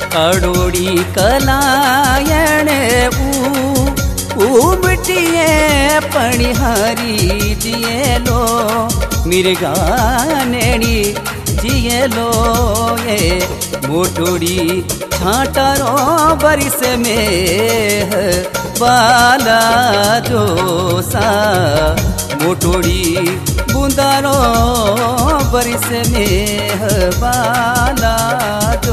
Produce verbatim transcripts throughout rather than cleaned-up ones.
अडोड़ी कलायण उमटिए पणिहारी जियेलो मिर्गा नेणी जियेलो ये मोटोड़ी छाटारो बरिस में बाला जोसा मोटोड़ी बुंदारो बरिस में बाला जो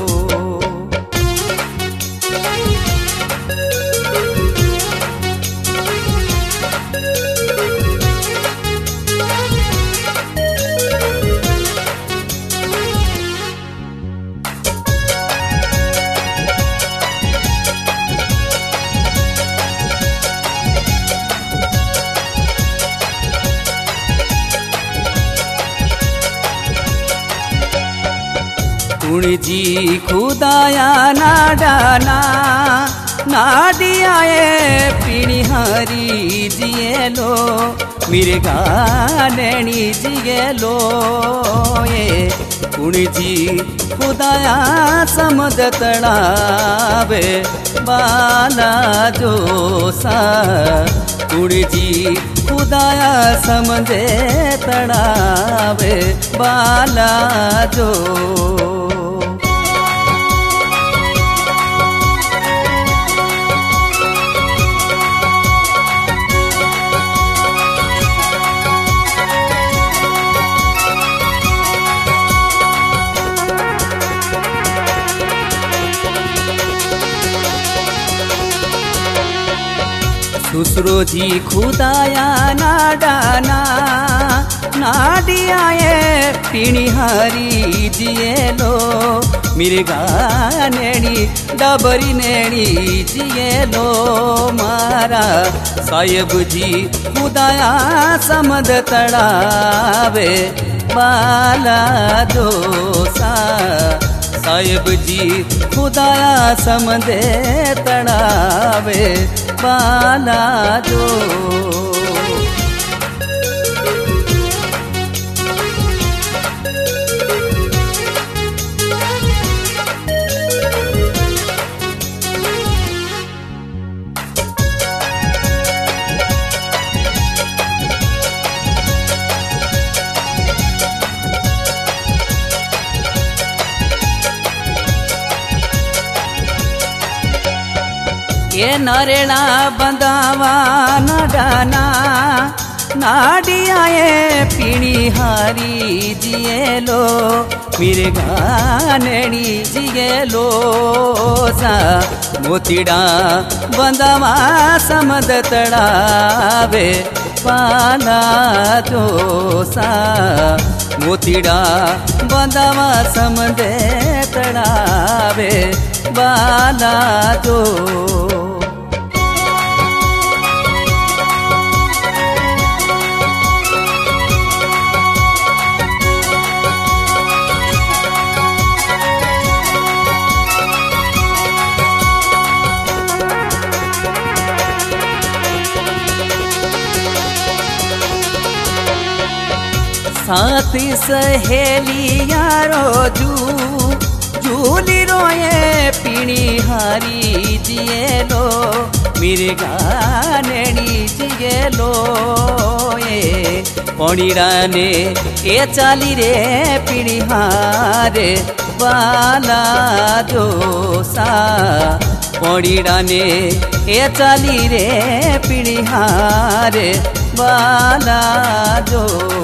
जी खुदाया नाडाना नाडियाए पिणिहारी जियेलो मिर्गा नेणी जियेलो ये कुणजी खुदाया समद तड़ावे बाला जोसा कुणजी खुदाया समदे तड़ावे बाला जो दूसरो जी खुदाया नाडाना नाडियाए पिणिहारी जियेलो मिर्गा नेणी डबरी नेणी जियेलो मारा साहेब जी खुदाया समद तड़ावे बाला जोसा साहेब जी खुदाया समदे तड़ावे बाला जो ये नरेला बंदावा नाडाना नाडियाए पिणिहारी जियेलो मिर्गा नेणी जियेलो सा मोतीडा बंदावा समद तड़ावे बाला जोसा मोतीडा बंदावा समदे तड़ावे बाला जो साथी सहेलिया रोजू झूली रोए पिणिहारी जियेलो मिर्गा नेणी जियेलो ये पणिराने ए चाली रे पिणिहारे बाला जोसा पणिराने ए चाली रे पिणिहारे बाला जो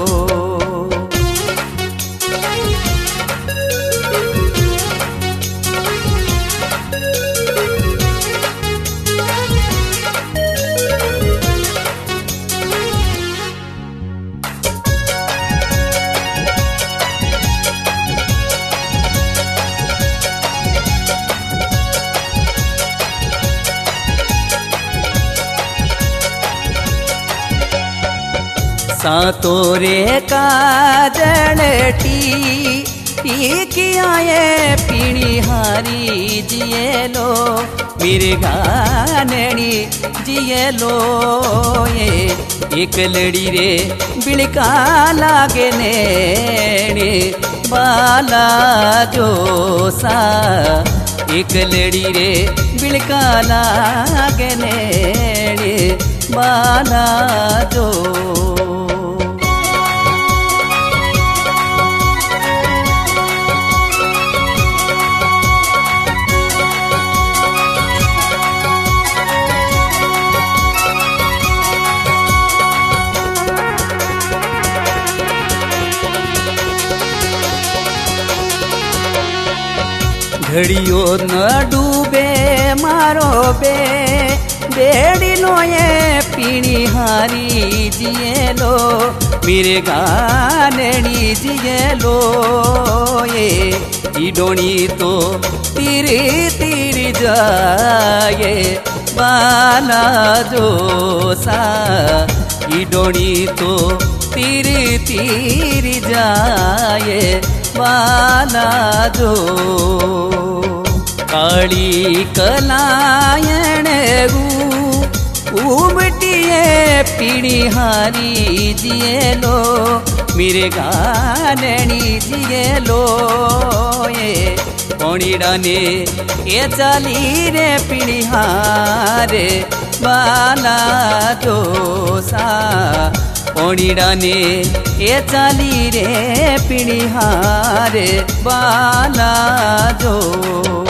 सातोरे काजलटी टीकियाए पिणिहारी हारी जिए लो मेरे गानेणी जिए लो ये एक लड़ी रे बिड़का लागे नेणे बाला जो सा एक लड़ी रे बिड़का लागे नेणे बाला जो घड़ियो न डूबे मारो बे बेड़ी नो ये पीणी हारी जिए लो मेरे गानेणी जिए लो ये इडोणी तो तीरी तीरी जाए बाला जो सा इडोणी तो तीरी तीरी जाए बाला जो काली कलायण गू उमटिए पीड़ी हारी जिए लो मेरे गानेणी जिए लो ये कोणीड़ा ने ये चाली रे पीड़ी हारे बाला जो सा कोणीड़ा ने ये चाली रे पीड़ी हारे बाला जो